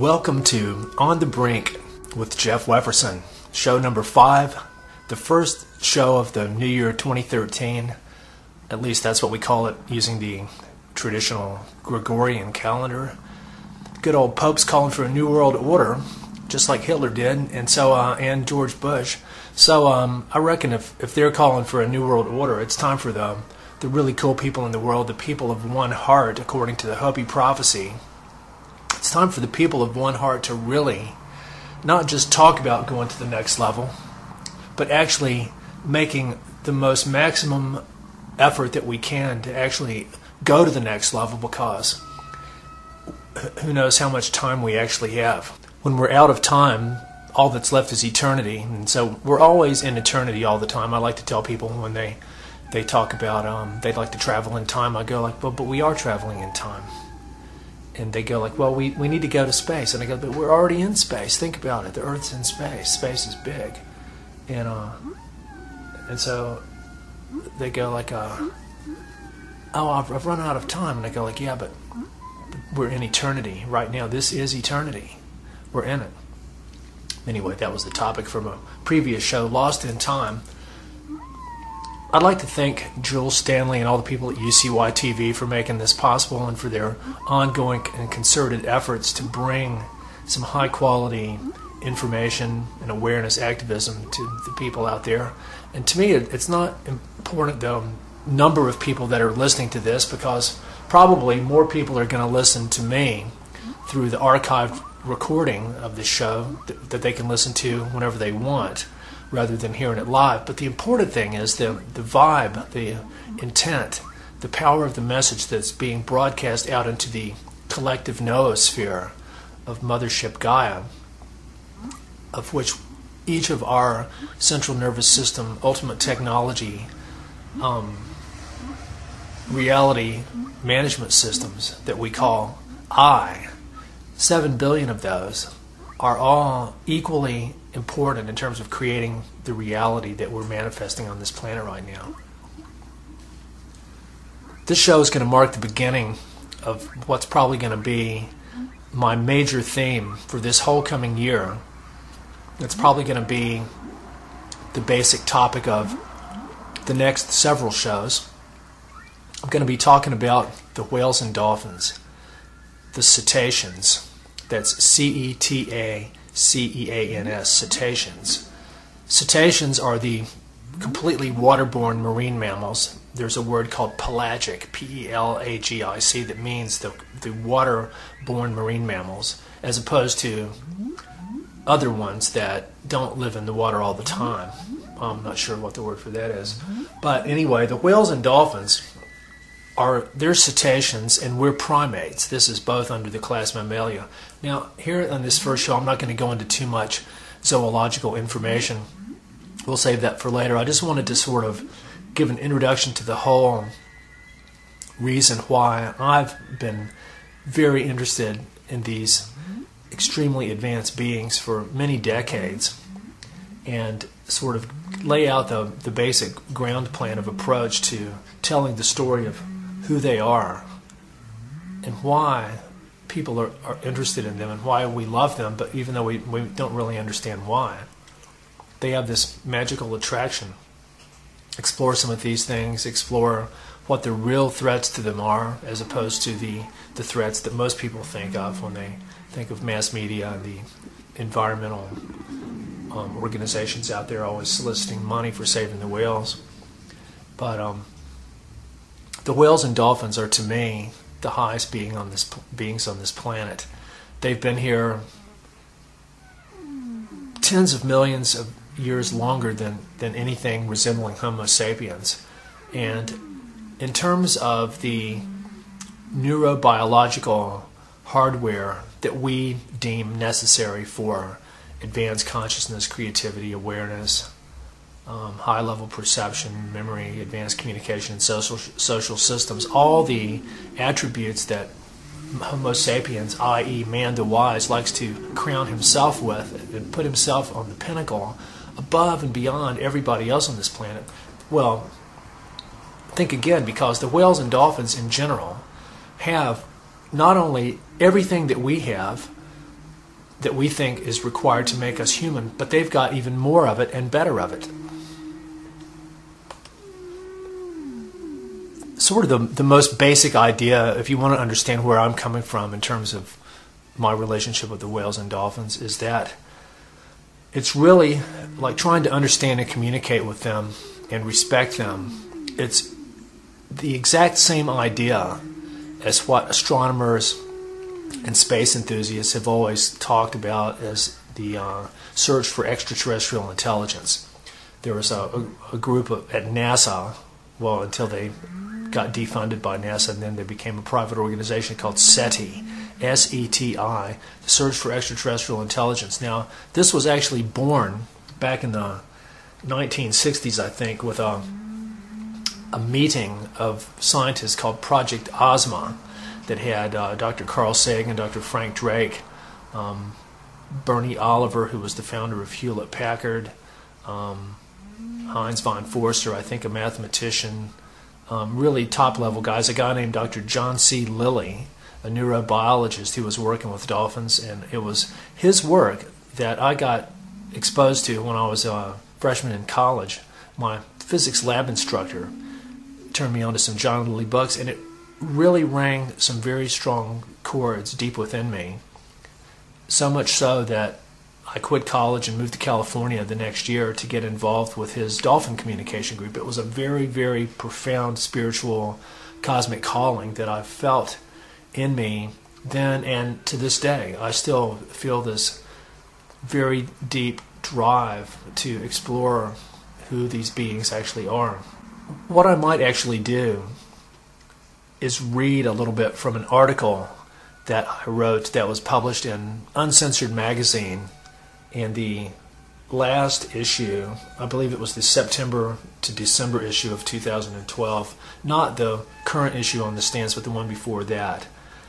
Welcome to On the Brink with Jeff Wefferson, show number 5, the first show of the new year 2013. At least that's what we call it using the traditional Gregorian calendar. Good old Pope's calling for a new world order, just like Hitler did, and George Bush. So I reckon if they're calling for a new world order, it's time for the really cool people in the world, the people of one heart, according to the Hopi prophecy. It's time for the people of one heart to really not just talk about going to the next level, but actually making the most maximum effort that we can to actually go to the next level, because who knows how much time we actually have. When we're out of time, all that's left is eternity, and so we're always in eternity all the time. I like to tell people when they talk about they'd like to travel in time, I go like, but we are traveling in time. And they go like, well, we need to go to space. And I go, but we're already in space. Think about it. The Earth's in space. Space is big. And so they go like, oh, I've run out of time. And I go like, yeah, but we're in eternity right now. This is eternity. We're in it. Anyway, that was the topic from a previous show, Lost in Time. I'd like to thank Jules Stanley and all the people at UCY TV for making this possible and for their ongoing and concerted efforts to bring some high-quality information and awareness activism to the people out there. And to me, it's not important the number of people that are listening to this, because probably more people are going to listen to me through the archived recording of this show that they can listen to whenever they want, rather than hearing it live. But the important thing is the vibe, the intent, the power of the message that's being broadcast out into the collective noosphere of Mothership Gaia, of which each of our central nervous system, ultimate technology, reality management systems that we call I, 7 billion of those, are all equally important in terms of creating the reality that we're manifesting on this planet right now. This show is going to mark the beginning of what's probably going to be my major theme for this whole coming year. It's probably going to be the basic topic of the next several shows. I'm going to be talking about the whales and dolphins, the cetaceans. That's C-E-T-A-C-E-A-N-S, cetaceans. Cetaceans are the completely waterborne marine mammals. There's a word called pelagic, P-E-L-A-G-I-C, that means the waterborne marine mammals, as opposed to other ones that don't live in the water all the time. I'm not sure what the word for that is. But anyway, the whales and dolphins they're cetaceans, and we're primates. This is both under the class Mammalia. Now, here on this first show, I'm not going to go into too much zoological information. We'll save that for later. I just wanted to sort of give an introduction to the whole reason why I've been very interested in these extremely advanced beings for many decades, and sort of lay out the basic ground plan of approach to telling the story of who they are and why people are interested in them and why we love them, but even though we don't really understand why. They have this magical attraction. Explore some of these things, explore what the real threats to them are, as opposed to the threats that most people think of when they think of mass media and the environmental organizations out there always soliciting money for saving the whales. But the whales and dolphins are, to me, the highest beings on this planet. They've been here tens of millions of years longer than anything resembling Homo sapiens. And in terms of the neurobiological hardware that we deem necessary for advanced consciousness, creativity, awareness, high-level perception, memory, advanced communication, and social systems, all the attributes that Homo sapiens, i.e. man the wise, likes to crown himself with and put himself on the pinnacle above and beyond everybody else on this planet. Well, think again, because the whales and dolphins in general have not only everything that we have, that we think is required to make us human, but they've got even more of it and better of it. Sort of the most basic idea, if you want to understand where I'm coming from in terms of my relationship with the whales and dolphins, is that it's really like trying to understand and communicate with them and respect them. It's the exact same idea as what astronomers and space enthusiasts have always talked about as the search for extraterrestrial intelligence. There was a group at NASA, well, until they got defunded by NASA, and then they became a private organization called SETI, S-E-T-I, the Search for Extraterrestrial Intelligence. Now, this was actually born back in the 1960s, I think, with a meeting of scientists called Project Ozma that had Dr. Carl Sagan, Dr. Frank Drake, Bernie Oliver, who was the founder of Hewlett-Packard, Heinz von Forster, I think a mathematician, really top-level guys. A guy named Dr. John C. Lilly, a neurobiologist who was working with dolphins, and it was his work that I got exposed to when I was a freshman in college. My physics lab instructor turned me on to some John Lilly books, and it really rang some very strong chords deep within me. So much so that I quit college and moved to California the next year to get involved with his dolphin communication group. It was a very, very profound spiritual cosmic calling that I felt in me then and to this day. I still feel this very deep drive to explore who these beings actually are. What I might actually do is read a little bit from an article that I wrote that was published in Uncensored Magazine in the last issue. I believe it was the September to December issue of 2012, not the current issue on the stands, but the one before that.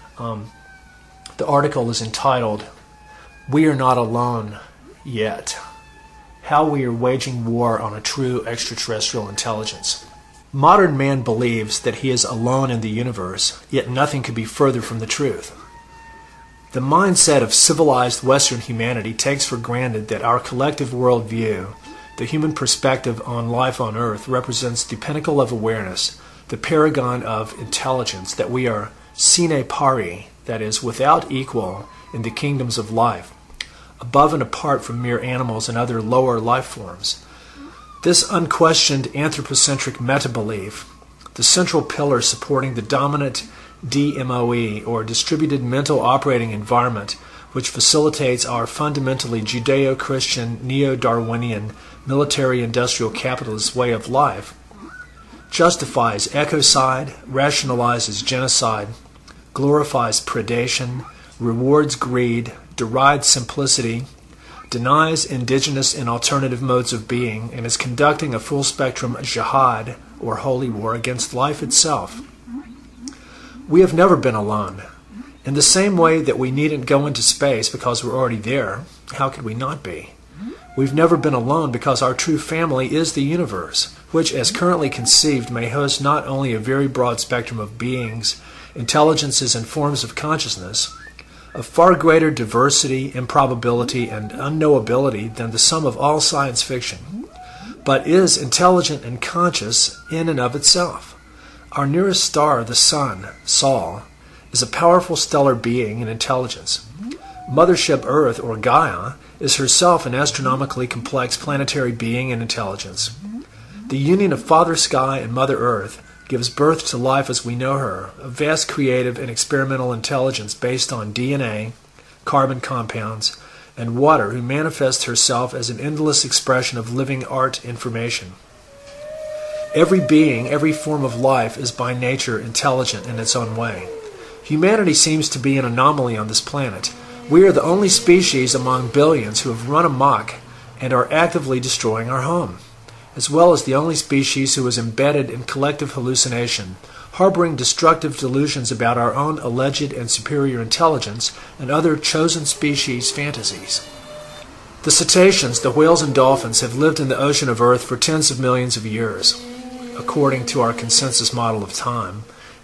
The article is entitled, "We Are Not Alone Yet: How We Are Waging War on a True Extraterrestrial Intelligence." Modern man believes that he is alone in the universe, yet nothing could be further from the truth. The mindset of civilized Western humanity takes for granted that our collective worldview, the human perspective on life on Earth, represents the pinnacle of awareness, the paragon of intelligence, that we are sine pari, that is, without equal in the kingdoms of life, above and apart from mere animals and other lower life forms. This unquestioned anthropocentric meta-belief, the central pillar supporting the dominant DMOE, or distributed mental operating environment, which facilitates our fundamentally Judeo-Christian, neo-Darwinian, military-industrial capitalist way of life, justifies ecocide, rationalizes genocide, glorifies predation, rewards greed, derides simplicity, denies indigenous and alternative modes of being, and is conducting a full-spectrum jihad, or holy war, against life itself. We have never been alone. In the same way that we needn't go into space because we're already there, how could we not be? We've never been alone because our true family is the universe, which, as currently conceived, may host not only a very broad spectrum of beings, intelligences, and forms of consciousness, of far greater diversity, improbability, and unknowability than the sum of all science fiction, but is intelligent and conscious in and of itself. Our nearest star, the Sun, Sol, is a powerful stellar being in intelligence. Mothership Earth, or Gaia, is herself an astronomically complex planetary being in intelligence. The union of Father Sky and Mother Earth gives birth to life as we know her, a vast creative and experimental intelligence based on DNA, carbon compounds, and water, who manifests herself as an endless expression of living art information. Every being, every form of life is by nature intelligent in its own way. Humanity seems to be an anomaly on this planet. We are the only species among billions who have run amok and are actively destroying our home, as well as the only species who is embedded in collective hallucination, harboring destructive delusions about our own alleged and superior intelligence and other chosen species fantasies. The cetaceans, the whales and dolphins, have lived in the ocean of Earth for tens of millions of years, according to our consensus model of time,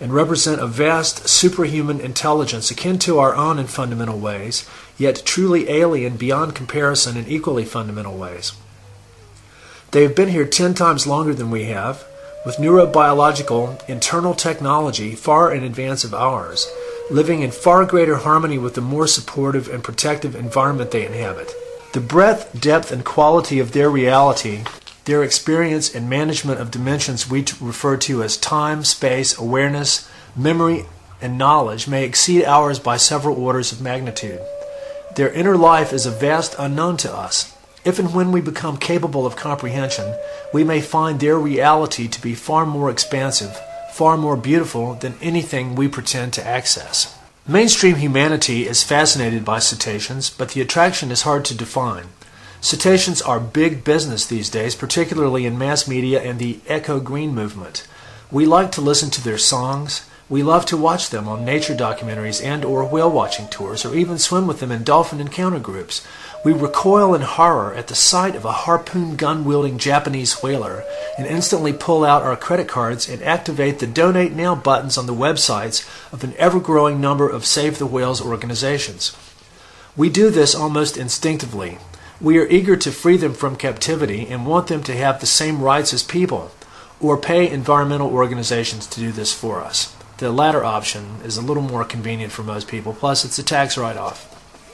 and represent a vast superhuman intelligence akin to our own in fundamental ways, yet truly alien beyond comparison in equally fundamental ways. They have been here 10 times longer than we have, with neurobiological internal technology far in advance of ours, living in far greater harmony with the more supportive and protective environment they inhabit. The breadth, depth, and quality of their reality, their experience and management of dimensions we refer to as time, space, awareness, memory, and knowledge may exceed ours by several orders of magnitude. Their inner life is a vast unknown to us. If and when we become capable of comprehension, we may find their reality to be far more expansive, far more beautiful than anything we pretend to access. Mainstream humanity is fascinated by cetaceans, but the attraction is hard to define. Cetaceans are big business these days, particularly in mass media and the eco-green movement. We like to listen to their songs. We love to watch them on nature documentaries and or whale-watching tours, or even swim with them in dolphin encounter groups. We recoil in horror at the sight of a harpoon gun-wielding Japanese whaler and instantly pull out our credit cards and activate the Donate Now buttons on the websites of an ever-growing number of Save the Whales organizations. We do this almost instinctively. We are eager to free them from captivity and want them to have the same rights as people, or pay environmental organizations to do this for us. The latter option is a little more convenient for most people, plus it's a tax write-off.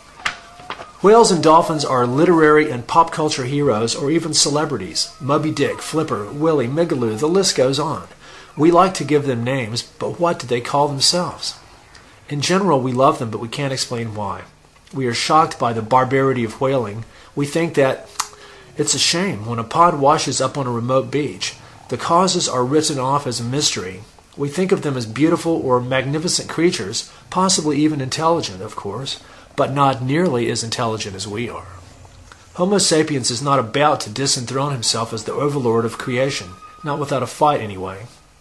Whales and dolphins are literary and pop culture heroes or even celebrities. Moby Dick, Flipper, Willie, Migaloo, the list goes on. We like to give them names, but what do they call themselves? In general, we love them, but we can't explain why. We are shocked by the barbarity of whaling. We think that it's a shame when a pod washes up on a remote beach. The causes are written off as a mystery. We think of them as beautiful or magnificent creatures, possibly even intelligent, of course, but not nearly as intelligent as we are. Homo sapiens is not about to disenthrone himself as the overlord of creation, not without a fight anyway.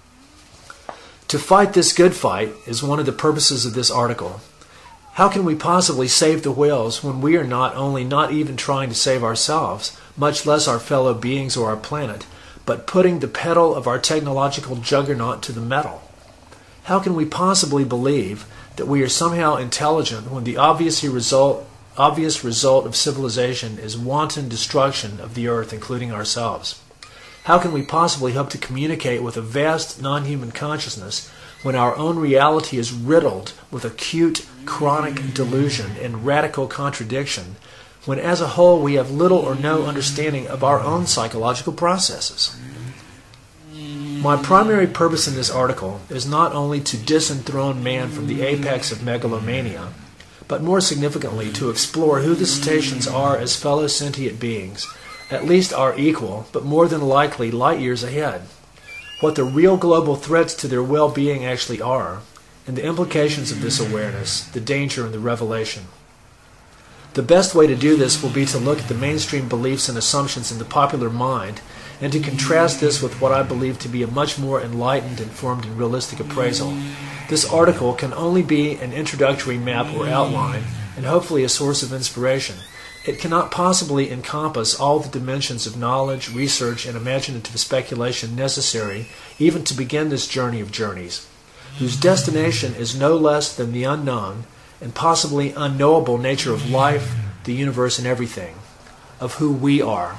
To fight this good fight is one of the purposes of this article. How can we possibly save the whales when we are not only not even trying to save ourselves, much less our fellow beings or our planet, but putting the pedal of our technological juggernaut to the metal? How can we possibly believe that we are somehow intelligent when the obvious result of civilization is wanton destruction of the earth, including ourselves? How can we possibly hope to communicate with a vast non-human consciousness when our own reality is riddled with acute, chronic delusion and radical contradiction, when as a whole we have little or no understanding of our own psychological processes? My primary purpose in this article is not only to disenthrone man from the apex of megalomania, but more significantly to explore who the cetaceans are as fellow sentient beings, at least our equal, but more than likely light years ahead, what the real global threats to their well-being actually are, and the implications of this awareness, the danger and the revelation. The best way to do this will be to look at the mainstream beliefs and assumptions in the popular mind and to contrast this with what I believe to be a much more enlightened, informed, and realistic appraisal. This article can only be an introductory map or outline, and hopefully a source of inspiration. It cannot possibly encompass all the dimensions of knowledge, research, and imaginative speculation necessary even to begin this journey of journeys, whose destination is no less than the unknown and possibly unknowable nature of life, the universe, and everything, of who we are.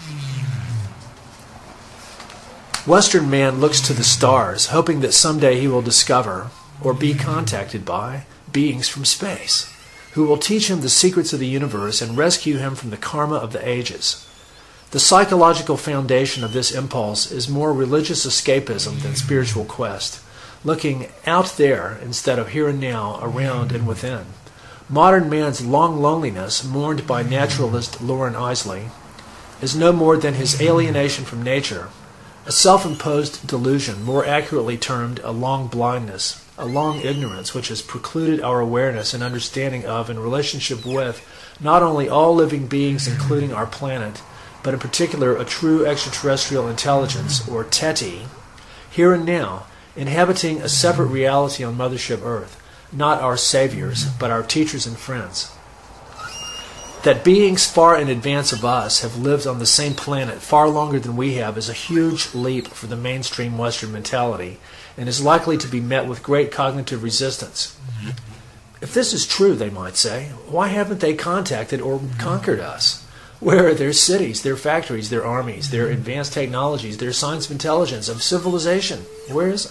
Western man looks to the stars, hoping that someday he will discover, or be contacted by, beings from space, who will teach him the secrets of the universe and rescue him from the karma of the ages. The psychological foundation of this impulse is more religious escapism than spiritual quest, looking out there instead of here and now, around and within. Modern man's long loneliness, mourned by naturalist Loren Eiseley, is no more than his alienation from nature, a self-imposed delusion, more accurately termed a long blindness, a long ignorance which has precluded our awareness and understanding of and relationship with not only all living beings including our planet, but in particular a true extraterrestrial intelligence, or TETI, here and now, inhabiting a separate reality on Mothership Earth, not our saviors, but our teachers and friends. That beings far in advance of us have lived on the same planet far longer than we have is a huge leap for the mainstream Western mentality and is likely to be met with great cognitive resistance. If this is true, they might say, why haven't they contacted or conquered us? Where are their cities, their factories, their armies, their advanced technologies, their science of intelligence, of civilization? Where is it?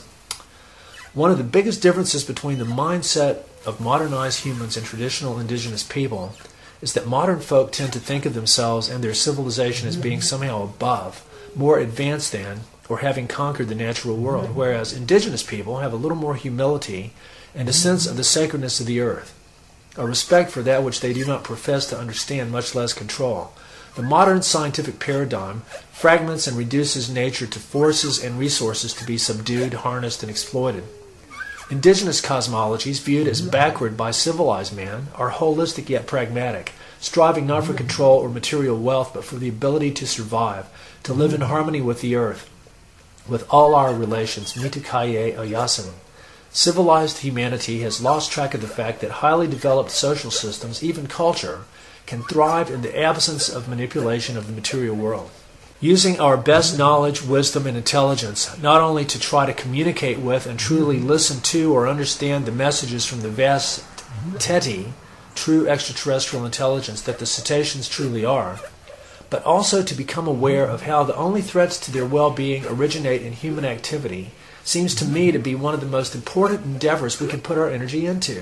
One of the biggest differences between the mindset of modernized humans and traditional indigenous people is that modern folk tend to think of themselves and their civilization as being somehow above, more advanced than, or having conquered the natural world, whereas indigenous people have a little more humility and a sense of the sacredness of the earth, a respect for that which they do not profess to understand, much less control. The modern scientific paradigm fragments and reduces nature to forces and resources to be subdued, harnessed, and exploited. Indigenous cosmologies, viewed as backward by civilized man, are holistic yet pragmatic, striving not for control or material wealth, but for the ability to survive, to live in harmony with the earth, with all our relations, mitakaye oyasin. Civilized humanity has lost track of the fact that highly developed social systems, even culture, can thrive in the absence of manipulation of the material world. Using our best knowledge, wisdom, and intelligence, not only to try to communicate with and truly listen to or understand the messages from the vast Teti, true extraterrestrial intelligence that the cetaceans truly are, but also to become aware of how the only threats to their well-being originate in human activity, seems to me to be one of the most important endeavors we can put our energy into.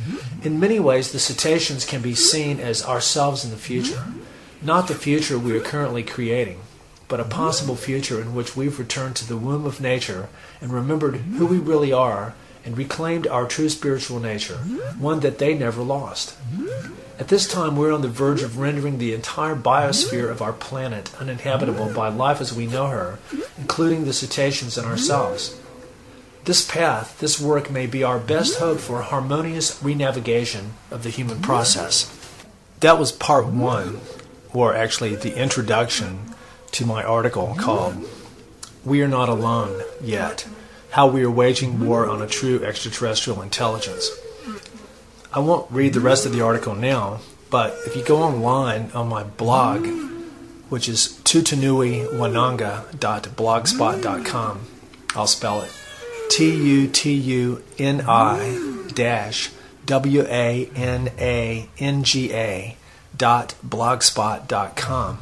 In many ways, the cetaceans can be seen as ourselves in the future, not the future we are currently creating, but a possible future in which we've returned to the womb of nature and remembered who we really are and reclaimed our true spiritual nature, one that they never lost. At this time, we're on the verge of rendering the entire biosphere of our planet uninhabitable by life as we know her, including the cetaceans and ourselves. This path, this work, may be our best hope for harmonious renavigation of the human process. That was part one, or actually the introduction to my article called We Are Not Alone Yet, How We Are Waging War on a True Extraterrestrial Intelligence. I won't read the rest of the article now, but if you go online on my blog, which is tutunuiwananga.blogspot.com, I'll spell it TUTUNI-WANANGA.blogspot.com,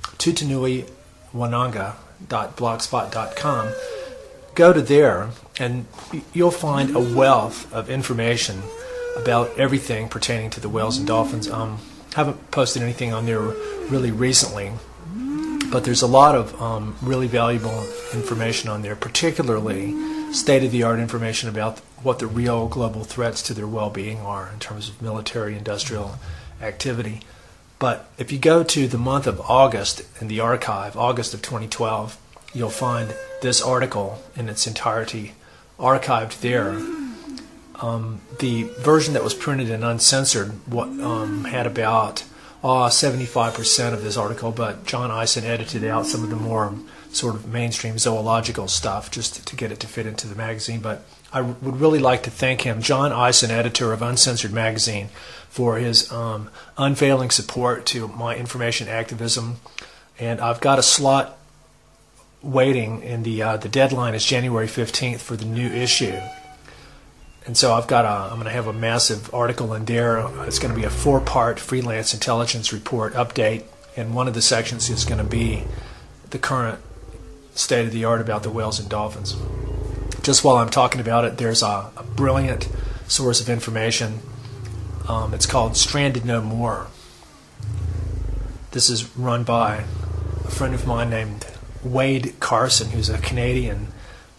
tutunuiwananga.blogspot.com. Go to there and you'll find a wealth of information about everything pertaining to the whales and dolphins. Haven't posted anything on there really recently, but there's a lot of really valuable information on there, particularly state-of-the-art information about what the real global threats to their well-being are in terms of military-industrial activity. But if you go to the month of August in the archive, August of 2012, you'll find this article in its entirety archived there. The version that was printed and uncensored had about 75% of this article, but John Eisen edited out some of the more sort of mainstream zoological stuff just to get it to fit into the magazine. But I would really like to thank him, John Eisen, editor of Uncensored Magazine, for his unfailing support to my information activism. And I've got a slot waiting, and the deadline is January 15th for the new issue. And so I'm going to have a massive article in there. It's going to be a 4-part freelance intelligence report update, and one of the sections is going to be the current state of the art about the whales and dolphins. Just while I'm talking about it, there's a brilliant source of information. It's called Stranded No More. This is run by a friend of mine named Wade Carson, who's a Canadian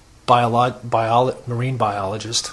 marine biologist.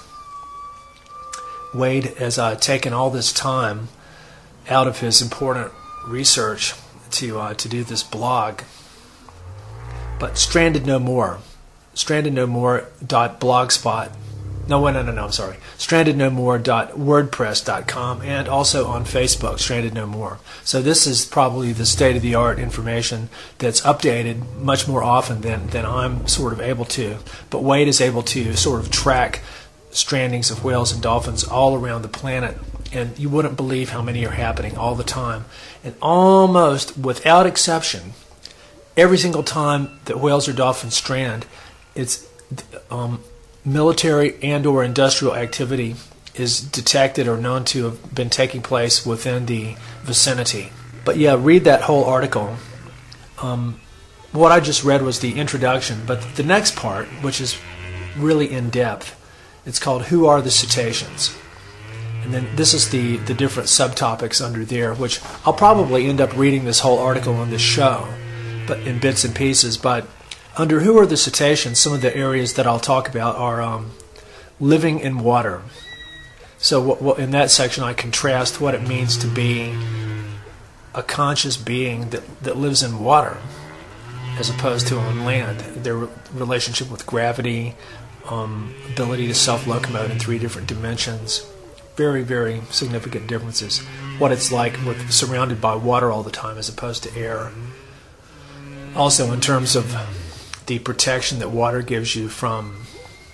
Wade has taken all this time out of his important research to do this blog. But Stranded No More, strandednomore.blogspot. I'm sorry. strandednomore.wordpress.com, and also on Facebook, Stranded No More. So this is probably the state-of-the-art information that's updated much more often than I'm sort of able to. But Wade is able to sort of track strandings of whales and dolphins all around the planet And you wouldn't believe how many are happening all the time. And almost without exception, every single time that whales or dolphins strand, it's military and or industrial activity is detected or known to have been taking place within the vicinity. But yeah, read that whole article. What I just read was the introduction, but the next part, which is really in depth, it's called Who Are the Cetaceans? And then this is the different subtopics under there, which I'll probably end up reading this whole article on this show, but in bits and pieces. But under Who Are the Cetaceans, some of the areas that I'll talk about are living in water. So in that section I contrast what it means to be a conscious being that lives in water as opposed to on land. Their relationship with gravity, ability to self-locomote in 3 different dimensions. Very, very significant differences. What it's like with surrounded by water all the time as opposed to air. Also in terms of the protection that water gives you from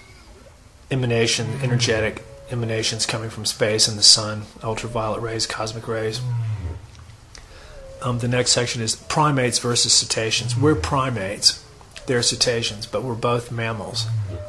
energetic emanations coming from space and the sun, ultraviolet rays, cosmic rays. The next section is primates versus cetaceans. We're primates. They're cetaceans, but we're both mammals.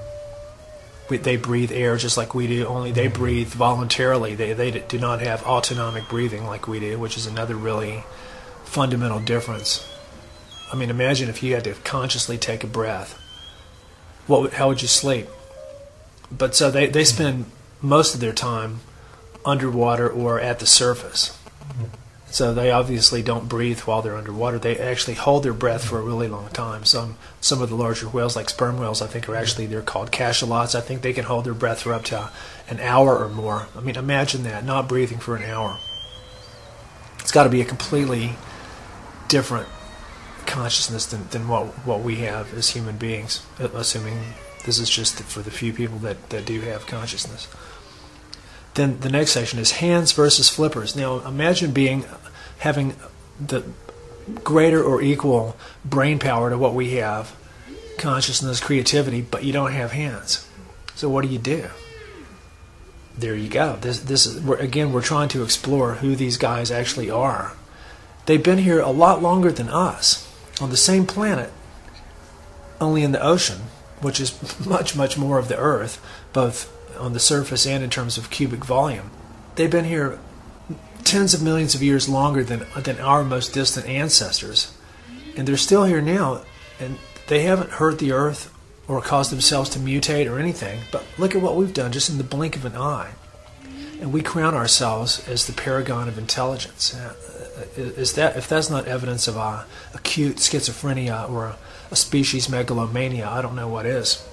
They breathe air just like we do, only they breathe voluntarily. They do not have autonomic breathing like we do, which is another really fundamental difference. I mean, imagine if you had to consciously take a breath. How would you sleep? But so they spend most of their time underwater or at the surface. So they obviously don't breathe while they're underwater. They actually hold their breath for a really long time. Some of the larger whales, like sperm whales, I think they're called cachalots. I think they can hold their breath for up to an hour or more. I mean, imagine that, not breathing for an hour. It's got to be a completely different consciousness than what we have as human beings, assuming this is just for the few people that do have consciousness. Then the next section is hands versus flippers. Now imagine having the greater or equal brain power to what we have, consciousness, creativity, but you don't have hands. So what do? There you go. We're trying to explore who these guys actually are. They've been here a lot longer than us, on the same planet, only in the ocean, which is much, much more of the Earth, both on the surface and in terms of cubic volume. They've been here tens of millions of years longer than our most distant ancestors. And they're still here now, and they haven't hurt the Earth or caused themselves to mutate or anything. But look at what we've done just in the blink of an eye. And we crown ourselves as the paragon of intelligence. If that's not evidence of acute schizophrenia or a species megalomania, I don't know what is.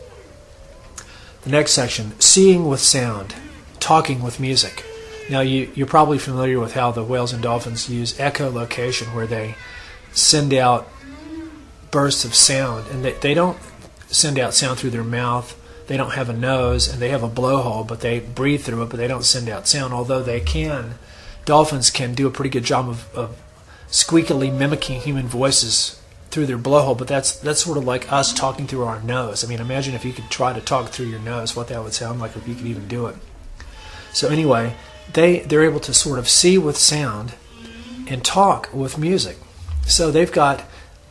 The next section, seeing with sound, talking with music. Now you're probably familiar with how the whales and dolphins use echolocation, where they send out bursts of sound, and they don't send out sound through their mouth. They don't have a nose, and they have a blowhole, but they breathe through it, but they don't send out sound, although dolphins can do a pretty good job of squeakily mimicking human voices through their blowhole, but that's sort of like us talking through our nose. I mean, imagine if you could try to talk through your nose, what that would sound like, if you could even do it. So anyway, they're able to sort of see with sound and talk with music. So they've got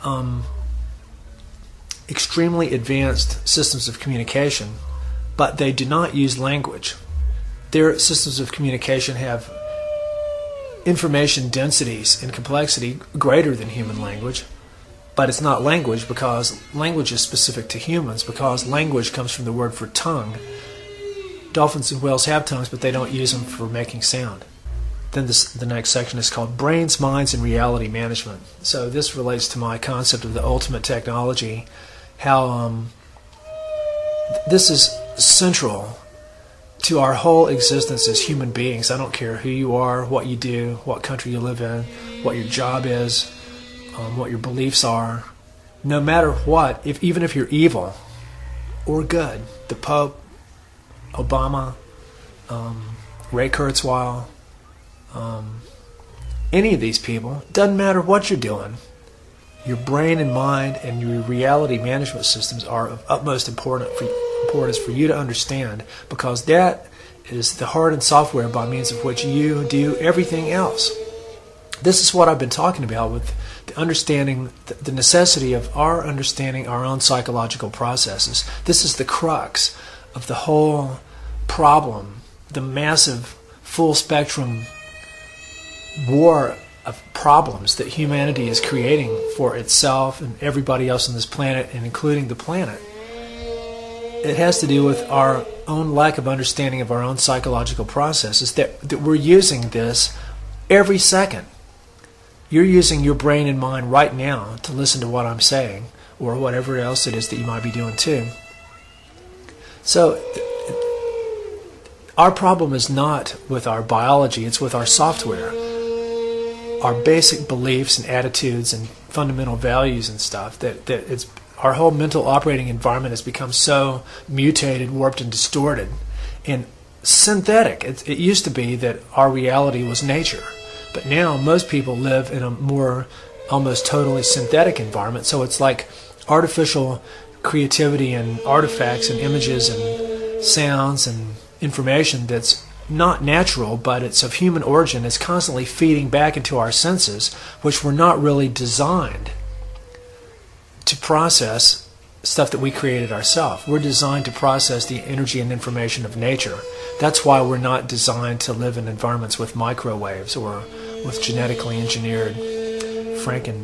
extremely advanced systems of communication, but they do not use language. Their systems of communication have information densities and complexity greater than human language. But it's not language, because language is specific to humans, because language comes from the word for tongue. Dolphins and whales have tongues, but they don't use them for making sound. Then the next section is called Brains, Minds, and Reality Management. So this relates to my concept of the ultimate technology, how this is central to our whole existence as human beings. I don't care who you are, what you do, what country you live in, what your job is, what your beliefs are. No matter what, even if you're evil or good, the Pope, Obama, Ray Kurzweil, any of these people, doesn't matter what you're doing, your brain and mind and your reality management systems are of utmost importance for you to understand, because that is the hard and software by means of which you do everything else. This is what I've been talking about with the understanding, the necessity of our understanding our own psychological processes. This is the crux of the whole problem, the massive full spectrum war of problems that humanity is creating for itself and everybody else on this planet, and including the planet. It has to do with our own lack of understanding of our own psychological processes, that we're using this every second. You're using your brain and mind right now to listen to what I'm saying, or whatever else it is that you might be doing too. So our problem is not with our biology, it's with our software. Our basic beliefs and attitudes and fundamental values and stuff, that it's our whole mental operating environment has become so mutated, warped, and distorted and synthetic. It used to be that our reality was nature, but now most people live in a more almost totally synthetic environment. So it's like artificial creativity and artifacts and images and sounds and information that's not natural, but it's of human origin. It's constantly feeding back into our senses, which were not really designed to process stuff that we created ourselves. We're designed to process the energy and information of nature. That's why we're not designed to live in environments with microwaves or with genetically engineered Franken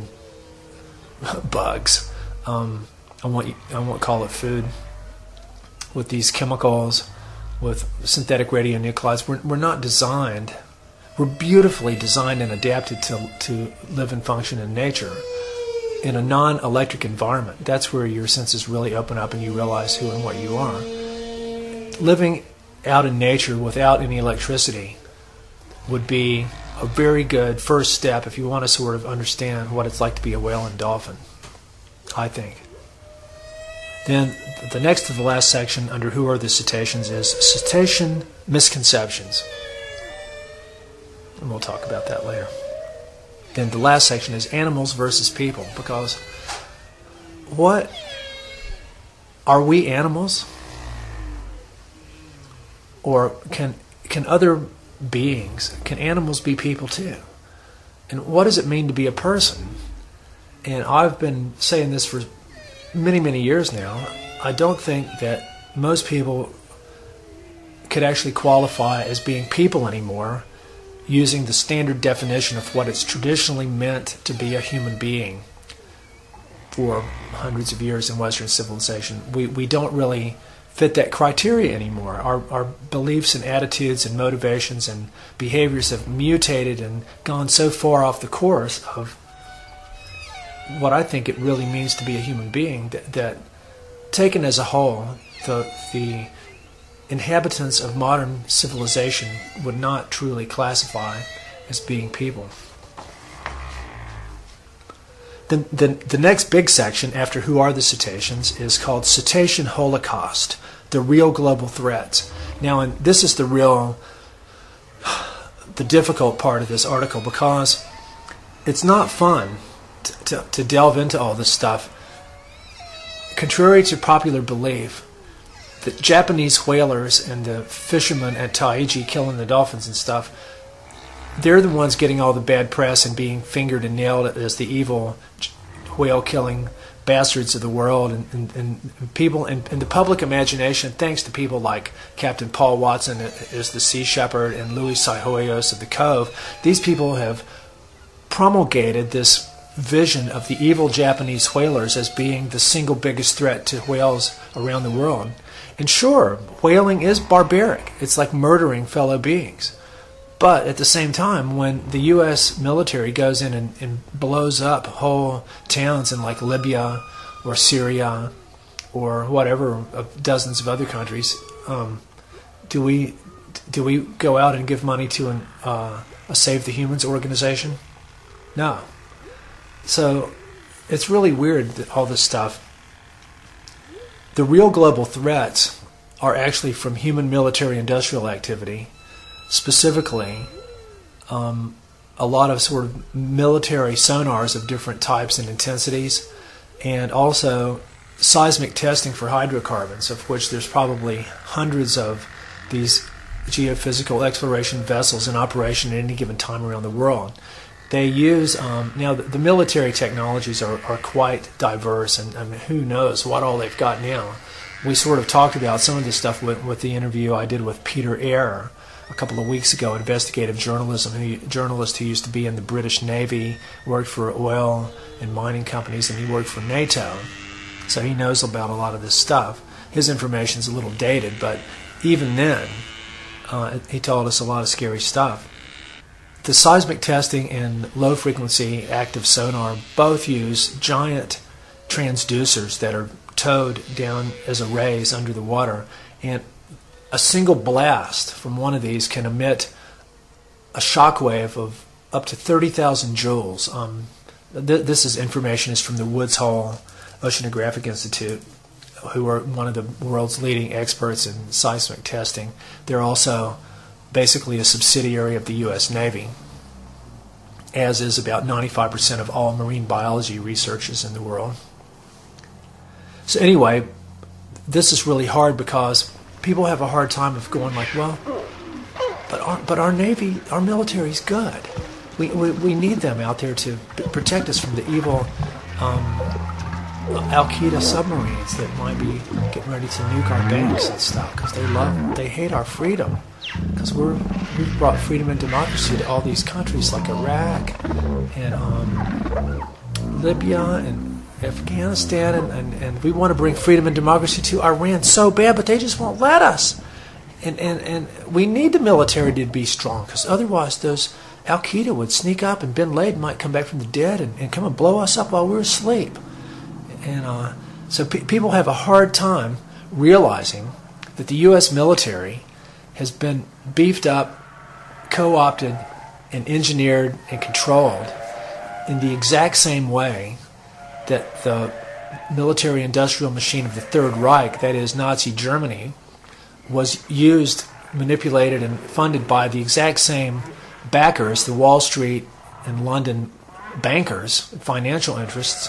bugs. I won't call it food. With these chemicals, with synthetic radionuclides, we're not designed. We're beautifully designed and adapted to live and function in nature in a non-electric environment. That's where your senses really open up and you realize who and what you are. Living out in nature without any electricity would be a very good first step if you want to sort of understand what it's like to be a whale and dolphin, I think. Then the next to the last section under Who Are the Cetaceans is Cetacean Misconceptions. And we'll talk about that later. Then the last section is Animals versus People, because what are we animals? Or can other beings, can animals be people too? And what does it mean to be a person? And I've been saying this for many, many years now. I don't think that most people could actually qualify as being people anymore using the standard definition of what it's traditionally meant to be a human being for hundreds of years in Western civilization. We don't really fit that criteria anymore. Our beliefs and attitudes and motivations and behaviors have mutated and gone so far off the course of what I think it really means to be a human being that taken as a whole, the inhabitants of modern civilization would not truly classify as being people. The next big section after Who Are the Cetaceans is called Cetacean Holocaust, the real global threats. Now, and this is the difficult part of this article, because it's not fun to delve into all this stuff. Contrary to popular belief, the Japanese whalers and the fishermen at Taiji killing the dolphins and stuff, they're the ones getting all the bad press and being fingered and nailed as the evil whale-killing bastards of the world, and people and the public imagination, thanks to people like Captain Paul Watson as the Sea Shepherd and Louis Saihoyos of the Cove. These people have promulgated this vision of the evil Japanese whalers as being the single biggest threat to whales around the world. And sure, whaling is barbaric. It's like murdering fellow beings. But at the same time, when the U.S. military goes in and blows up whole towns in like Libya or Syria or whatever, dozens of other countries, do we go out and give money to a Save the Humans organization? No. So it's really weird that all this stuff. The real global threats are actually from human military-industrial activity. Specifically, a lot of sort of military sonars of different types and intensities, and also seismic testing for hydrocarbons, of which there's probably hundreds of these geophysical exploration vessels in operation at any given time around the world. They use, now the military technologies are quite diverse, and I mean, who knows what all they've got now. We sort of talked about some of this stuff with the interview I did with Peter Eyre a couple of weeks ago, investigative journalist who used to be in the British Navy, worked for oil and mining companies, and he worked for NATO. So he knows about a lot of this stuff. His information's a little dated, but even then, he told us a lot of scary stuff. The seismic testing and low-frequency active sonar both use giant transducers that are towed down as arrays under the water, and a single blast from one of these can emit a shock wave of up to 30,000 joules. This information is from the Woods Hole Oceanographic Institute, who are one of the world's leading experts in seismic testing. They're also basically a subsidiary of the U.S. Navy, as is about 95% of all marine biology researchers in the world. So anyway, this is really hard because people have a hard time of going like, well, but our Navy, our military is good. We need them out there to protect us from the evil Al-Qaeda submarines that might be getting ready to nuke our banks and stuff, because they hate our freedom, because we've brought freedom and democracy to all these countries like Iraq and Libya and Afghanistan, and we want to bring freedom and democracy to Iran so bad, but they just won't let us. And we need the military to be strong, because otherwise those Al-Qaeda would sneak up, and bin Laden might come back from the dead and come and blow us up while we're asleep. And so people have a hard time realizing that the U.S. military has been beefed up, co-opted, and engineered and controlled in the exact same way that the military-industrial machine of the Third Reich, that is Nazi Germany, was used, manipulated, and funded by the exact same backers, the Wall Street and London bankers, financial interests.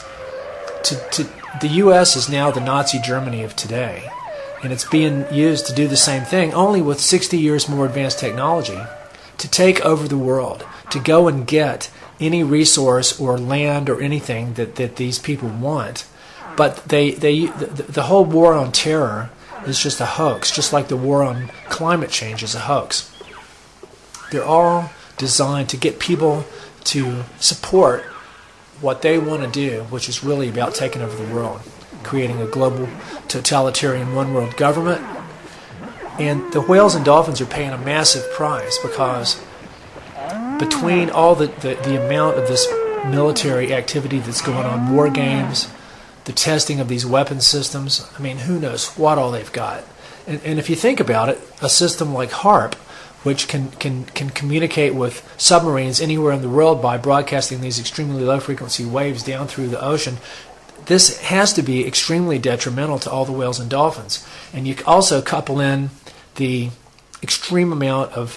The U.S. is now the Nazi Germany of today, and it's being used to do the same thing, only with 60 years more advanced technology, to take over the world, to go and get any resource or land or anything that these people want. But the whole war on terror is just a hoax, just like the war on climate change is a hoax. They're all designed to get people to support what they want to do, which is really about taking over the world, creating a global totalitarian one-world government. And the whales and dolphins are paying a massive price, because between all the amount of this military activity that's going on, war games, the testing of these weapon systems, I mean, who knows what all they've got. And if you think about it, a system like HAARP, which can communicate with submarines anywhere in the world by broadcasting these extremely low-frequency waves down through the ocean, this has to be extremely detrimental to all the whales and dolphins. And you also couple in the extreme amount of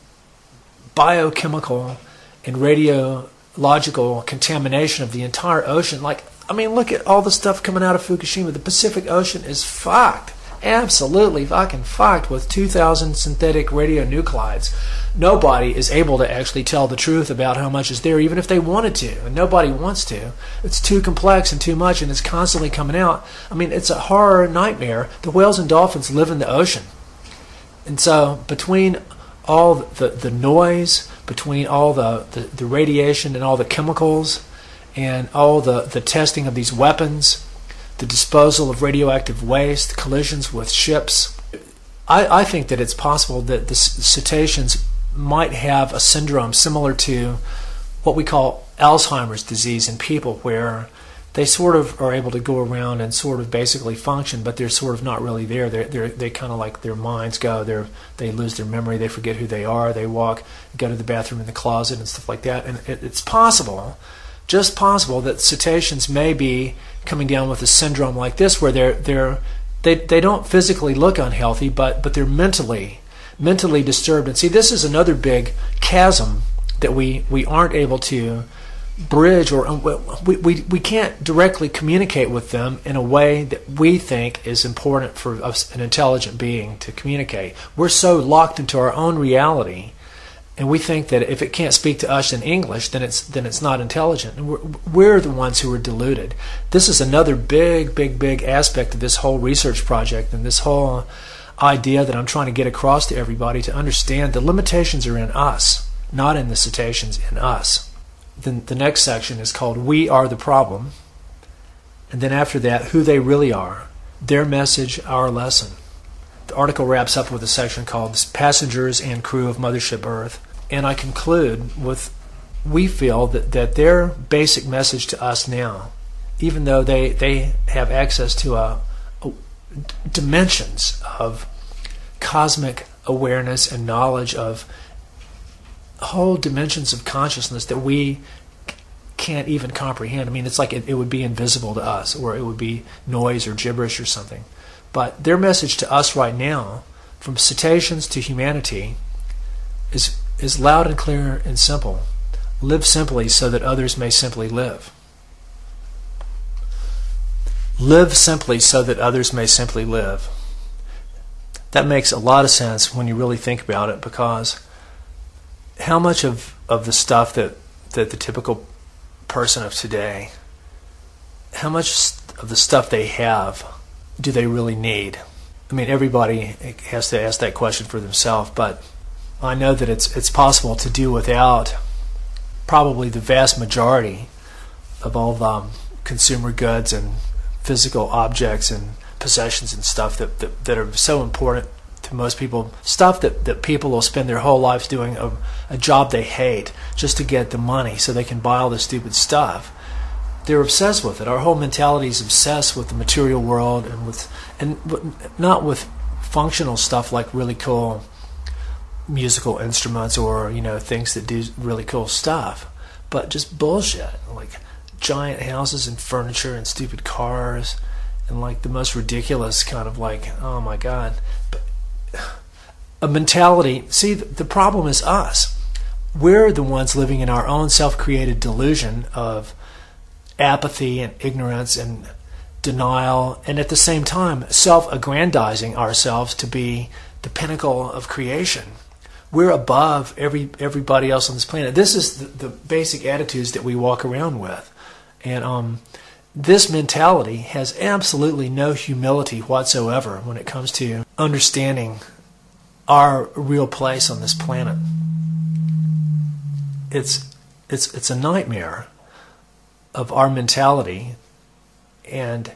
biochemical and radiological contamination of the entire ocean. Like, I mean, look at all the stuff coming out of Fukushima. The Pacific Ocean is fucked. Absolutely fucking fucked with 2,000 synthetic radionuclides. Nobody is able to actually tell the truth about how much is there, even if they wanted to, and nobody wants to. It's too complex and too much, and it's constantly coming out. I mean, it's a horror nightmare. The whales and dolphins live in the ocean. And so between all the noise, between all the radiation and all the chemicals, and all the testing of these weapons, the disposal of radioactive waste, collisions with ships, I think that it's possible that the cetaceans might have a syndrome similar to what we call Alzheimer's disease in people, where they sort of are able to go around and sort of basically function, but they're sort of not really there. They kind of like their minds go. They lose their memory. They forget who they are. They walk, go to the bathroom in the closet and stuff like that. And it's possible, just possible, that cetaceans may be coming down with a syndrome like this, where they don't physically look unhealthy, but they're mentally disturbed. And see, this is another big chasm that we aren't able to bridge, or we can't directly communicate with them in a way that we think is important for us, an intelligent being, to communicate. We're so locked into our own reality, and we think that if it can't speak to us in English, then it's not intelligent. And we're the ones who are deluded. This is another big aspect of this whole research project and this whole idea that I'm trying to get across to everybody, to understand the limitations are in us, not in the cetaceans, in us. Then the next section is called "We Are the Problem," and then after that, who they really are, their message, our lesson. The article wraps up with a section called "Passengers and Crew of Mothership Earth," and I conclude with, we feel that their basic message to us now, even though they have access to dimensions of cosmic awareness and knowledge of whole dimensions of consciousness that we can't even comprehend. I mean, it's like it would be invisible to us, or it would be noise or gibberish or something. But their message to us right now, from cetaceans to humanity, is loud and clear and simple. Live simply so that others may simply live. Live simply so that others may simply live. That makes a lot of sense when you really think about it, because how much of the stuff that the typical person of today, how much of the stuff they have do they really need? I mean, everybody has to ask that question for themselves, but I know that it's possible to do without probably the vast majority of all consumer goods and physical objects and possessions and stuff that are so important to most people. Stuff that people will spend their whole lives doing a job they hate just to get the money so they can buy all this stupid stuff. They're obsessed with it. Our whole mentality is obsessed with the material world, and not with functional stuff like really cool musical instruments or things that do really cool stuff, but just bullshit like giant houses and furniture and stupid cars and like the most ridiculous kind of like, oh my God. But a mentality. See, the problem is us. We're the ones living in our own self-created delusion of apathy and ignorance and denial, and at the same time self-aggrandizing ourselves to be the pinnacle of creation. We're above everybody else on this planet. This is the basic attitudes that we walk around with. And this mentality has absolutely no humility whatsoever when it comes to understanding our real place on this planet. It's a nightmare of our mentality, and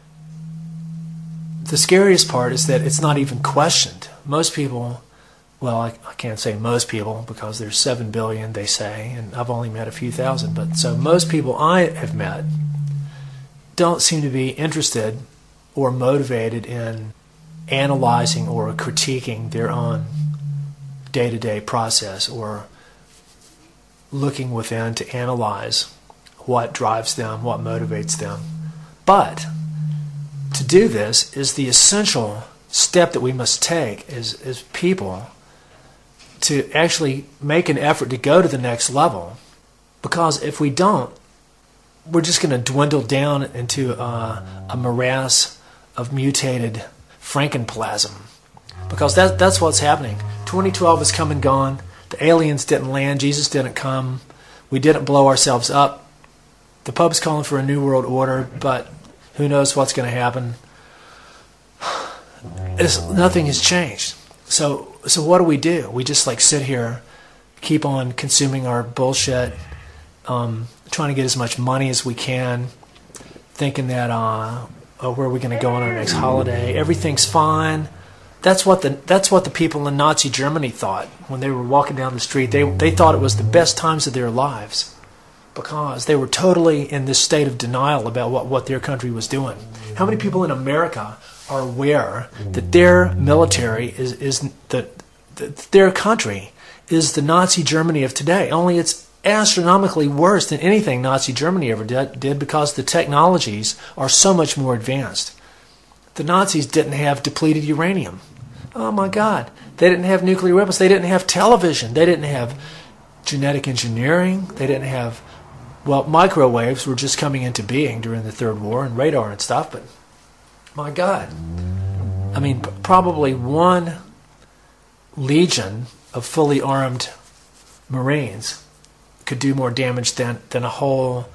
the scariest part is that it's not even questioned. Most people, well, I can't say most people because there's 7 billion, they say, and I've only met a few thousand, but so most people I have met don't seem to be interested or motivated in analyzing or critiquing their own day-to-day process, or looking within to analyze what drives them, what motivates them. But to do this is the essential step that we must take as people, to actually make an effort to go to the next level. Because if we don't, we're just going to dwindle down into a morass of mutated Frankenplasm. Because that's what's happening. 2012 has come and gone. The aliens didn't land. Jesus didn't come. We didn't blow ourselves up. The Pope's calling for a new world order, but who knows what's going to happen. Nothing has changed. So what do? We just like sit here, keep on consuming our bullshit, trying to get as much money as we can, thinking that where are we going to go on our next holiday? Everything's fine. That's what the people in Nazi Germany thought when they were walking down the street. They thought it was the best times of their lives, because they were totally in this state of denial about what their country was doing. How many people in America are aware that their military is their country is the Nazi Germany of today? Only it's astronomically worse than anything Nazi Germany ever did, because the technologies are so much more advanced. The Nazis didn't have depleted uranium. Oh my God. They didn't have nuclear weapons. They didn't have television. They didn't have genetic engineering. They didn't have Well, microwaves were just coming into being during the Third War and radar and stuff, but my God. I mean, probably one legion of fully armed Marines could do more damage than the whole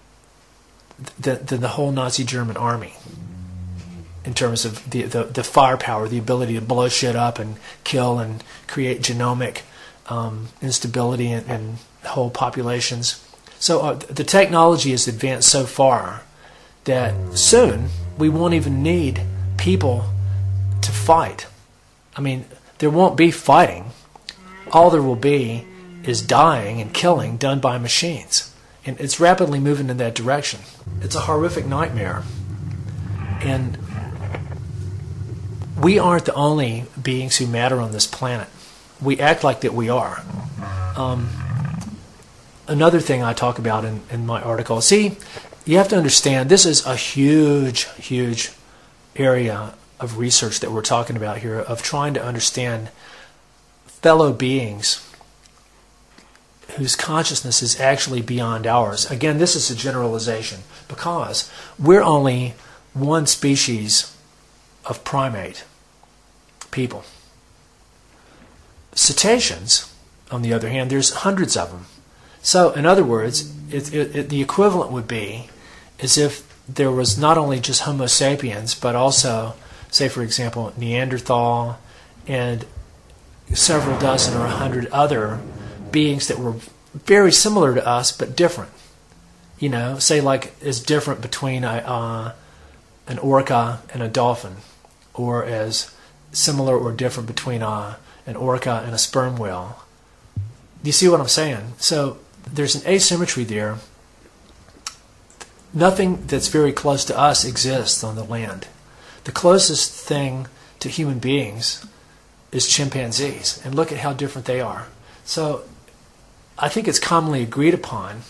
Nazi German army in terms of the firepower, the ability to blow shit up and kill and create genomic instability in whole populations. So the technology has advanced so far that soon we won't even need people to fight. I mean, there won't be fighting. All there will be is dying and killing done by machines. And it's rapidly moving in that direction. It's a horrific nightmare. And we aren't the only beings who matter on this planet. We act like that we are. Another thing I talk about in my article, see, you have to understand this is a huge, huge area of research that we're talking about here, of trying to understand fellow beings whose consciousness is actually beyond ours. Again, this is a generalization because we're only one species of primate people. Cetaceans, on the other hand, there's hundreds of them. So, in other words, the equivalent would be as if there was not only just Homo sapiens, but also, say for example, Neanderthal and several dozen or 100 other beings that were very similar to us but different. You know, say like as different between an orca and a dolphin, or as similar or different between an orca and a sperm whale. Do you see what I'm saying? So there's an asymmetry there. Nothing that's very close to us exists on the land. The closest thing to human beings is chimpanzees, and look at how different they are. So I think it's commonly agreed upon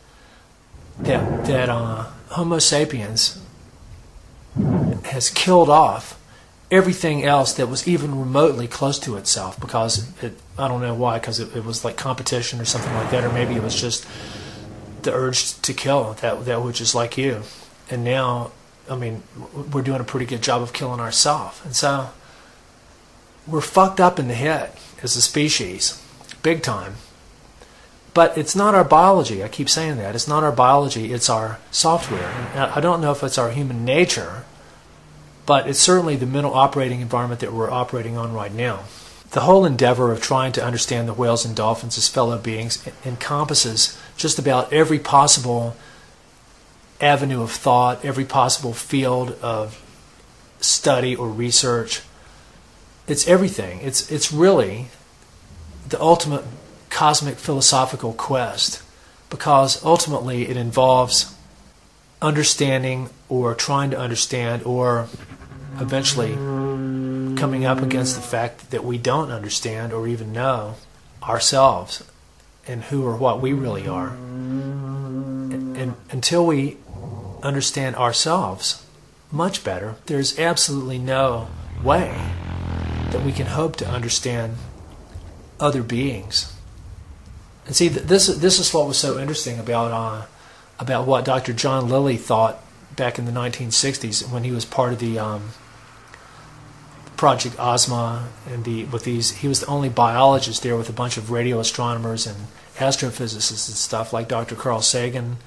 that Homo sapiens has killed off everything else that was even remotely close to itself, because I don't know why, because it was like competition or something like that, or maybe it was just the urge to kill that which is like you. And now, I mean, we're doing a pretty good job of killing ourselves, and so we're fucked up in the head as a species, big time. But it's not our biology. I keep saying that. It's not our biology. It's our software. And I don't know if it's our human nature, but it's certainly the mental operating environment that we're operating on right now. The whole endeavor of trying to understand the whales and dolphins as fellow beings encompasses just about every possible avenue of thought, every possible field of study or research. It's everything. It's really the ultimate cosmic philosophical quest, because ultimately it involves understanding or trying to understand, or eventually coming up against the fact that we don't understand or even know ourselves and who or what we really are. And until we understand ourselves much better, there's absolutely no way that we can hope to understand other beings. And see, this is what was so interesting about what Dr. John Lilly thought back in the 1960s when he was part of the Project Ozma, and he was the only biologist there with a bunch of radio astronomers and astrophysicists and stuff like Dr. Carl Sagan.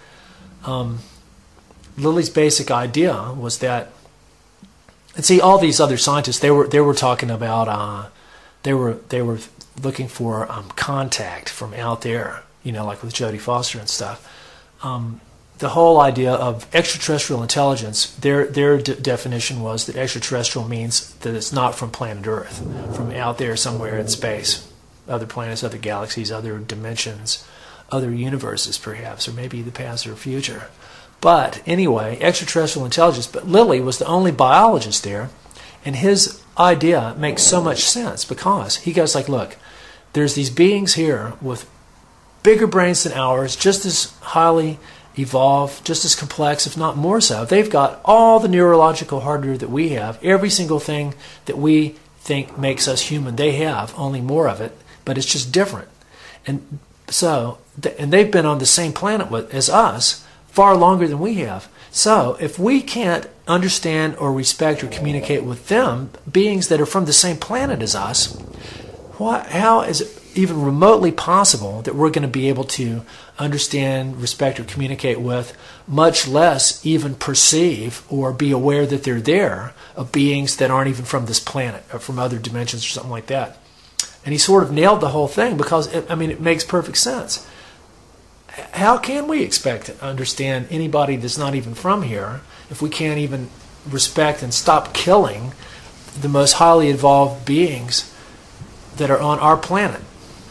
Lilly's basic idea was that, and see, all these other scientists, they were talking about they were looking for contact from out there, you know, like with Jodie Foster and stuff. The whole idea of extraterrestrial intelligence, their definition was that extraterrestrial means that it's not from planet Earth, from out there somewhere in space, other planets, other galaxies, other dimensions, other universes perhaps, or maybe the past or future. But anyway, extraterrestrial intelligence. But Lilly was the only biologist there, and his idea makes so much sense because he goes like, look, there's these beings here with bigger brains than ours, just as highly evolved, just as complex, if not more so. They've got all the neurological hardware that we have. Every single thing that we think makes us human, they have, only more of it, but it's just different. And so and they've been on the same planet as us far longer than we have. So if we can't understand or respect or communicate with them, beings that are from the same planet as us, how is it even remotely possible that we're going to be able to understand, respect, or communicate with, much less even perceive or be aware that they're there, of beings that aren't even from this planet or from other dimensions or something like that? And he sort of nailed the whole thing because, it makes perfect sense. How can we expect to understand anybody that's not even from here if we can't even respect and stop killing the most highly evolved beings that are on our planet?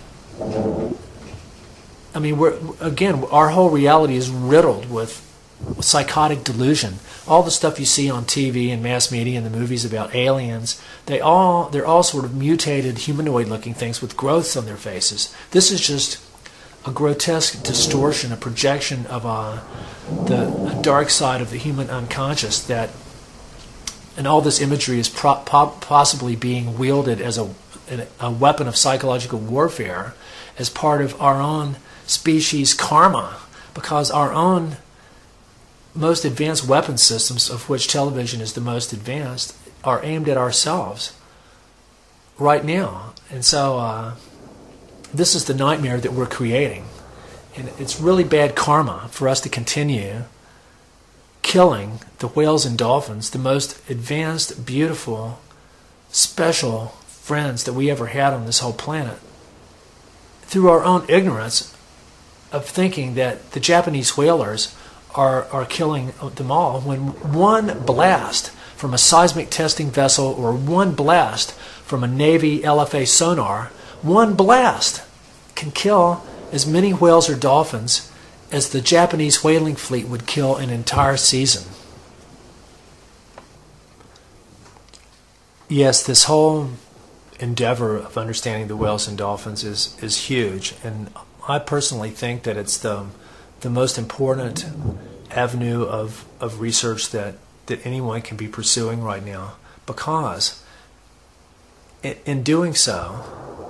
Our whole reality is riddled with psychotic delusion. All the stuff you see on TV and mass media and the movies about aliens, they're all sort of mutated humanoid-looking things with growths on their faces. This is just a grotesque distortion, a projection of the dark side of the human unconscious, and all this imagery is possibly being wielded as a weapon of psychological warfare as part of our own species karma, because our own most advanced weapon systems, of which television is the most advanced, are aimed at ourselves right now. And so this is the nightmare that we're creating. And it's really bad karma for us to continue killing the whales and dolphins, the most advanced, beautiful, special friends that we ever had on this whole planet, through our own ignorance of thinking that the Japanese whalers are killing them all, when one blast from a seismic testing vessel or one blast from a Navy LFA sonar, one blast can kill as many whales or dolphins as the Japanese whaling fleet would kill an entire season. Yes, this whole endeavor of understanding the whales and dolphins is huge, and I personally think that it's the most important avenue of research that anyone can be pursuing right now, because in doing so,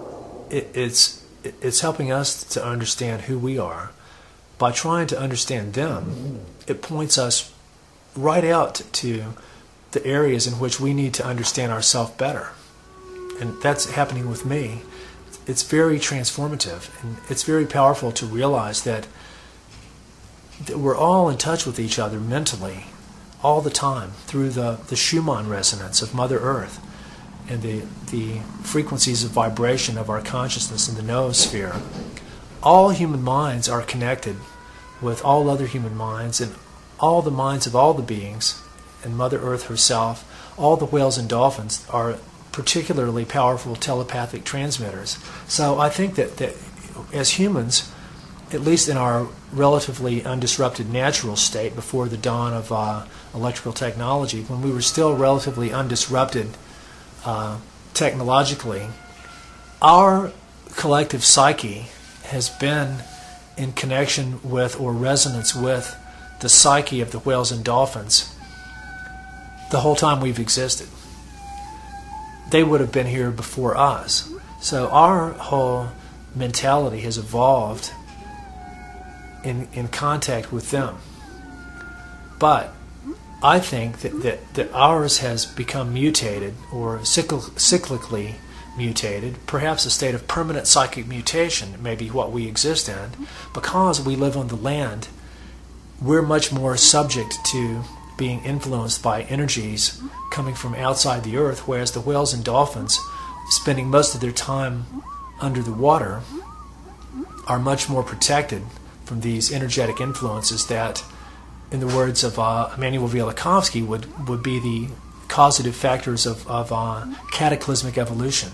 it's helping us to understand who we are. By trying to understand them, it points us right out to the areas in which we need to understand ourselves better. And that's happening with me. It's very transformative, and it's very powerful to realize that we're all in touch with each other mentally all the time through the Schumann resonance of Mother Earth and the frequencies of vibration of our consciousness in the noosphere. All human minds are connected with all other human minds and all the minds of all the beings, and Mother Earth herself. All the whales and dolphins are particularly powerful telepathic transmitters. So I think that as humans, at least in our relatively undisrupted natural state before the dawn of electrical technology, when we were still relatively undisrupted technologically, our collective psyche has been in connection with or resonance with the psyche of the whales and dolphins the whole time we've existed. They would have been here before us. So our whole mentality has evolved in contact with them. But I think that ours has become mutated or cyclically mutated, perhaps a state of permanent psychic mutation may be what we exist in. Because we live on the land, we're much more subject to being influenced by energies coming from outside the earth, whereas the whales and dolphins, spending most of their time under the water, are much more protected from these energetic influences that, in the words of Immanuel Velikovsky, would be the causative factors of cataclysmic evolution.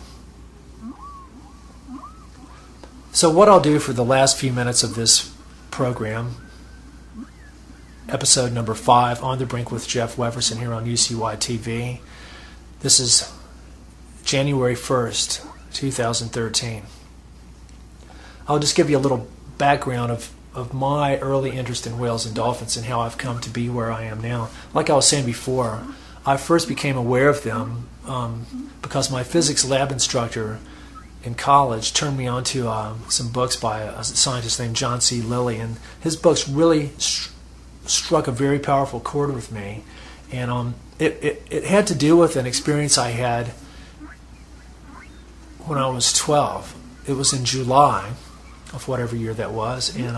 So what I'll do for the last few minutes of this program, episode number 5, On the Brink with Jeff Weverson here on UCY TV. This is January 1st, 2013. I'll just give you a little background of my early interest in whales and dolphins and how I've come to be where I am now. Like I was saying before, I first became aware of them because my physics lab instructor in college turned me on to some books by a scientist named John C. Lilly, and his books really struck a very powerful chord with me. And it had to do with an experience I had when I was 12. It was in July of whatever year that was, and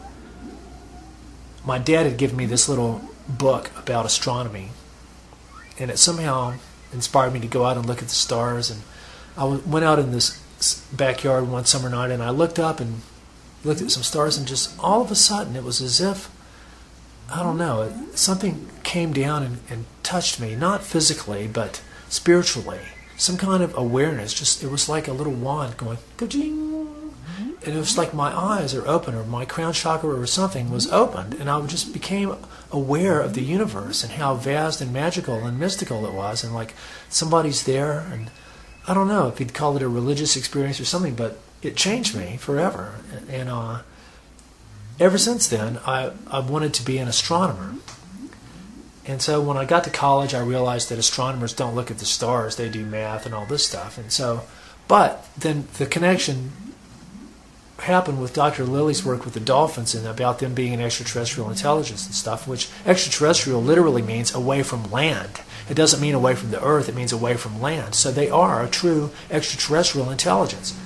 my dad had given me this little book about astronomy, and it somehow inspired me to go out and look at the stars. And I went out in this backyard one summer night, and I looked up and looked at some stars, and just all of a sudden it was as if, I don't know, something came down and touched me, not physically but spiritually. Some kind of awareness, just it was like a little wand going ka-ching, and it was like my eyes are open, or my crown chakra or something was opened, and I just became aware of the universe and how vast and magical and mystical it was, and like somebody's there. And I don't know if you'd call it a religious experience or something, but it changed me forever. And ever since then, I wanted to be an astronomer. And so when I got to college, I realized that astronomers don't look at the stars; they do math and all this stuff. And so, but then the connection happened with Dr. Lilly's work with the dolphins and about them being an extraterrestrial intelligence and stuff, which extraterrestrial literally means away from land. It doesn't mean away from the earth, it means away from land. So they are a true extraterrestrial intelligence.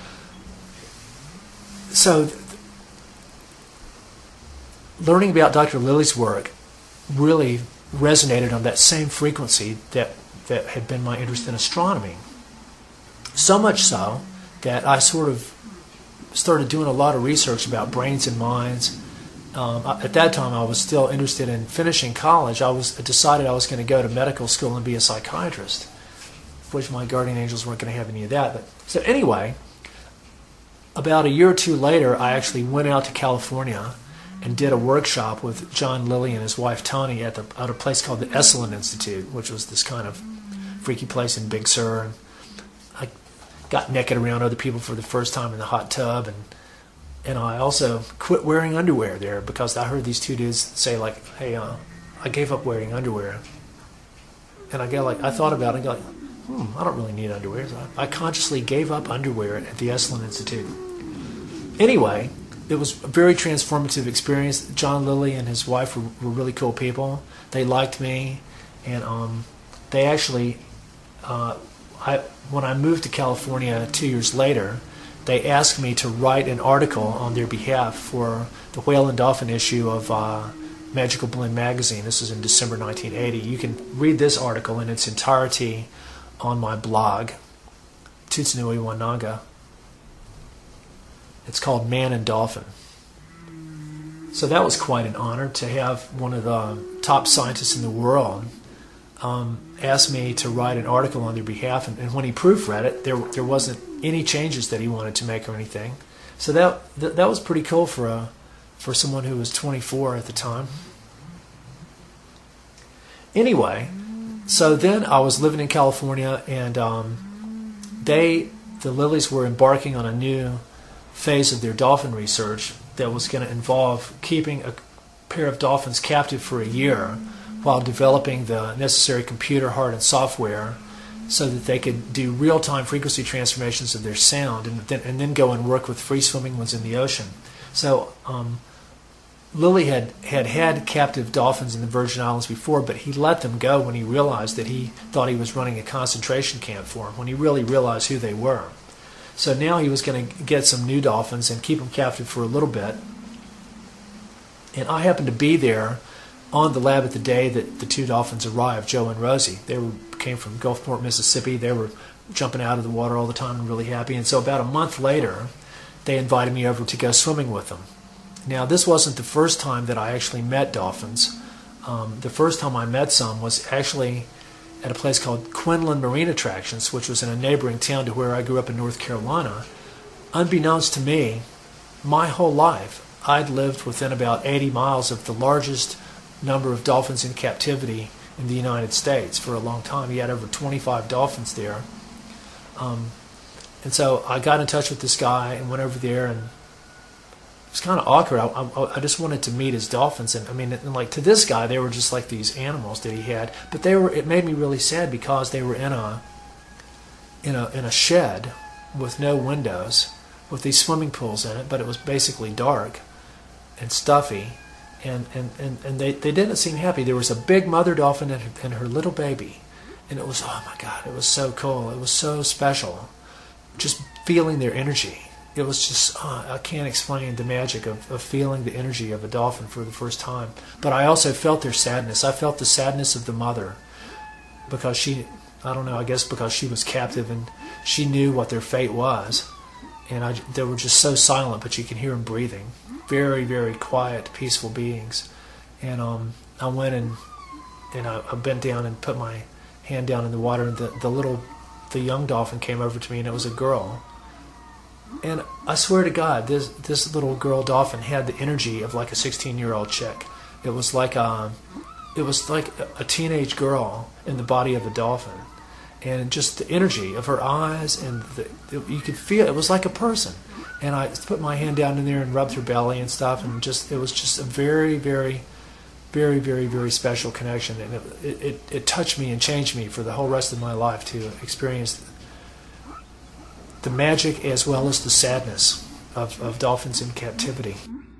So learning about Dr. Lilly's work really resonated on that same frequency that had been my interest in astronomy. So much so that I sort of started doing a lot of research about brains and minds. At that time, I was still interested in finishing college. I decided I was going to go to medical school and be a psychiatrist, which my guardian angels weren't going to have any of that. But so anyway, about a year or two later, I actually went out to California and did a workshop with John Lilly and his wife Toni at a place called the Esalen Institute, which was this kind of freaky place in Big Sur. And I got naked around other people for the first time in the hot tub, and I also quit wearing underwear there because I heard these two dudes say like, "Hey, I gave up wearing underwear," and I thought about it and I go like, I don't really need underwear. So I consciously gave up underwear at the Esalen Institute. Anyway, it was a very transformative experience. John Lilly and his wife were really cool people. They liked me, and they actually, when I moved to California 2 years later, they asked me to write an article on their behalf for the Whale and Dolphin issue of Magical Blend magazine. This was in December 1980. You can read this article in its entirety on my blog, Tutsunui Wananga. It's called Man and Dolphin. So that was quite an honor to have one of the top scientists in the world ask me to write an article on their behalf, and when he proofread it, there wasn't any changes that he wanted to make or anything. So that was pretty cool for someone who was 24 at the time. Anyway, so then I was living in California, and the Lillys were embarking on a new phase of their dolphin research that was going to involve keeping a pair of dolphins captive for a year while developing the necessary computer, hardware, and software so that they could do real-time frequency transformations of their sound and then go and work with free-swimming ones in the ocean. So Lilly had captive dolphins in the Virgin Islands before, but he let them go when he realized that he thought he was running a concentration camp for them, when he really realized who they were. So now he was going to get some new dolphins and keep them captive for a little bit. And I happened to be there on the lab at the day that the two dolphins arrived, Joe and Rosie. They came from Gulfport, Mississippi. They were jumping out of the water all the time and really happy. And so about a month later, they invited me over to go swimming with them. Now, this wasn't the first time that I actually met dolphins. The first time I met some was actually at a place called Quinlan Marine Attractions, which was in a neighboring town to where I grew up in North Carolina. Unbeknownst to me, my whole life, I'd lived within about 80 miles of the largest number of dolphins in captivity in the United States for a long time. He had over 25 dolphins there. And so I got in touch with this guy and went over there, and it was kind of awkward. I just wanted to meet his dolphins, and I mean, and like to this guy, they were just like these animals that he had. But they were. It made me really sad because they were in a shed with no windows, with these swimming pools in it, but it was basically dark and stuffy, and they didn't seem happy. There was a big mother dolphin and her little baby, and it was, oh my God, it was so cool. It was so special, just feeling their energy. It was just, I can't explain the magic of feeling the energy of a dolphin for the first time. But I also felt their sadness. I felt the sadness of the mother because she, I don't know, I guess because she was captive and she knew what their fate was. And they were just so silent, but you can hear them breathing. Very, very quiet, peaceful beings. And I went and I bent down and put my hand down in the water, and the young dolphin came over to me, and it was a girl. And I swear to God, this little girl dolphin had the energy of like a 16-year-old chick. It was like a teenage girl in the body of a dolphin, and just the energy of her eyes, and you could feel it was like a person. And I put my hand down in there and rubbed her belly and stuff, and it was just a very, very, very, very, very special connection, and it touched me and changed me for the whole rest of my life to experience the magic as well as the sadness of dolphins in captivity.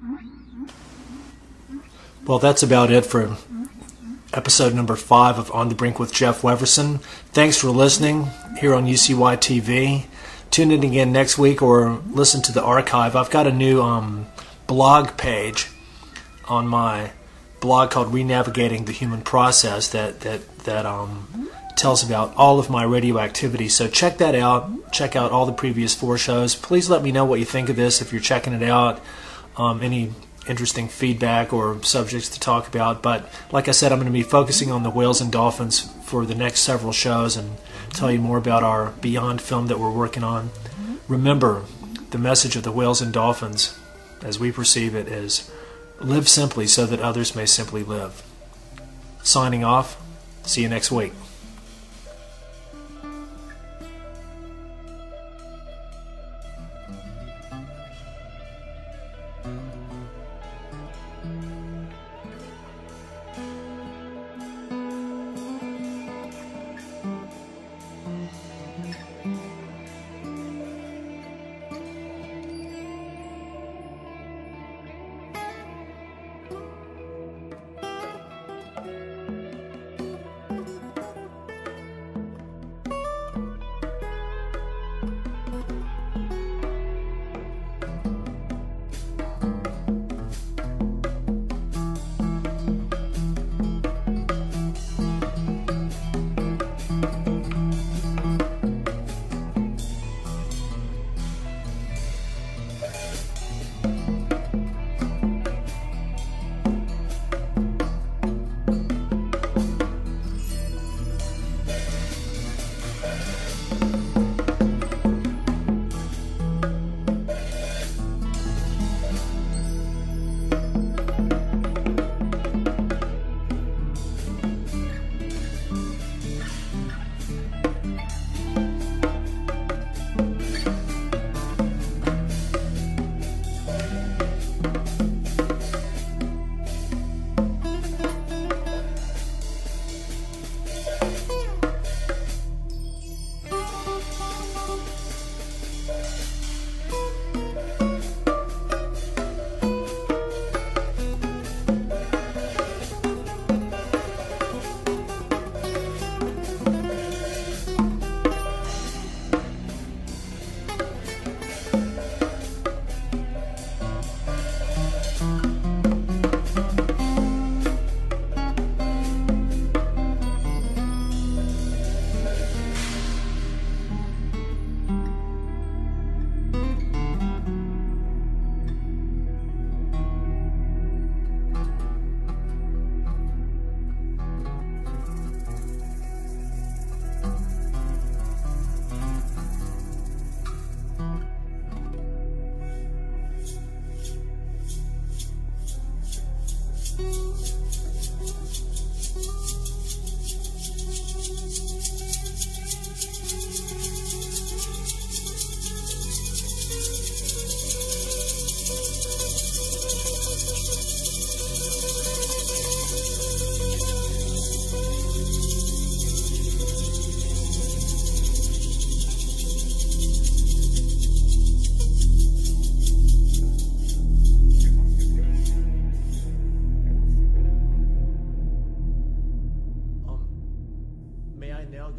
Well, that's about it for episode number 5 of On the Brink with Jeff Weverson. Thanks for listening here on UCY TV. Tune in again next week or listen to the archive. I've got a new blog page on my blog called Renavigating the Human Process that tells about all of my radioactivity. So check that out. Check out all the previous 4 shows. Please let me know what you think of this if you're checking it out. Any interesting feedback or subjects to talk about. But like I said, I'm going to be focusing on the whales and dolphins for the next several shows and tell you more about our Beyond film that we're working on. Remember, the message of the whales and dolphins, as we perceive it, is live simply so that others may simply live. Signing off. See you next week.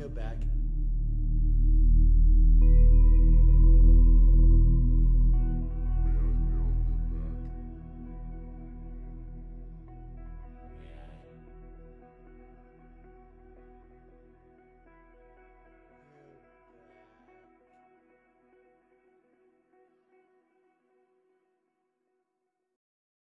go back